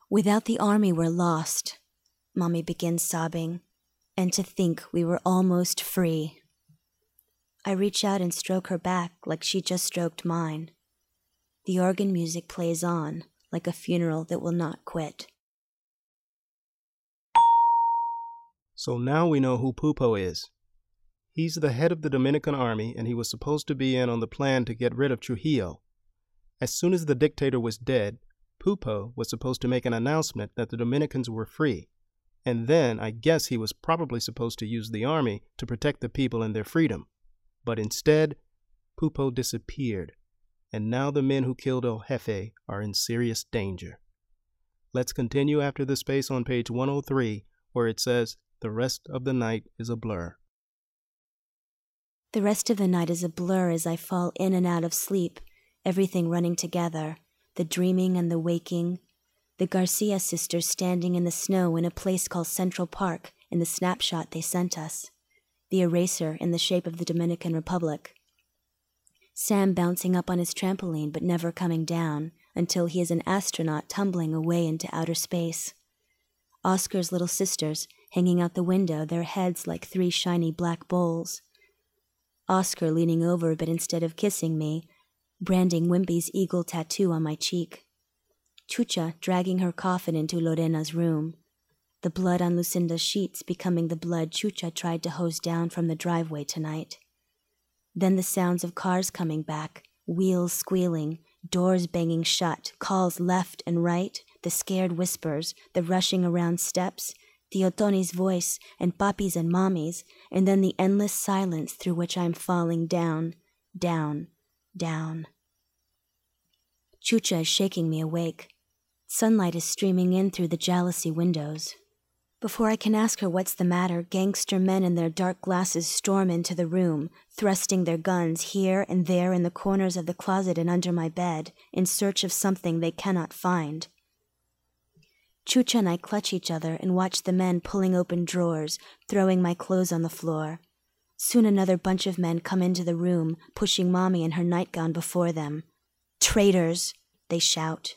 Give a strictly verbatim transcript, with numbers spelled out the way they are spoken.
Without the army, we're lost, Mommy begins sobbing, and to think we were almost free. I reach out and stroke her back like she just stroked mine. The organ music plays on like a funeral that will not quit. So now we know who Pupo is. He's the head of the Dominican army, and he was supposed to be in on the plan to get rid of Trujillo. As soon as the dictator was dead, Pupo was supposed to make an announcement that the Dominicans were free. And then I guess he was probably supposed to use the army to protect the people and their freedom. But instead, Pupo disappeared, and now the men who killed El Jefe are in serious danger. Let's continue after the space on page one oh three, where it says, "The rest of the night is a blur." The rest of the night is a blur as I fall in and out of sleep, everything running together, the dreaming and the waking, the Garcia sisters standing in the snow in a place called Central Park in the snapshot they sent us, the eraser in the shape of the Dominican Republic, Sam bouncing up on his trampoline but never coming down until he is an astronaut tumbling away into outer space, Oscar's little sisters hanging out the window, their heads like three shiny black bowls, Oscar leaning over but instead of kissing me, branding Wimpy's eagle tattoo on my cheek, Chucha dragging her coffin into Lorena's room, the blood on Lucinda's sheets becoming the blood Chucha tried to hose down from the driveway tonight. Then the sounds of cars coming back, wheels squealing, doors banging shut, calls left and right, the scared whispers, the rushing around steps, Tio Tony's voice, and Papi's and Mommy's, and then the endless silence through which I'm falling down, down, down. Chucha is shaking me awake. Sunlight is streaming in through the jalousie windows. Before I can ask her what's the matter, gangster men in their dark glasses storm into the room, thrusting their guns here and there in the corners of the closet and under my bed, in search of something they cannot find. Chucha and I clutch each other and watch the men pulling open drawers, throwing my clothes on the floor. Soon another bunch of men come into the room, pushing Mommy in her nightgown before them. "Traitors!" they shout.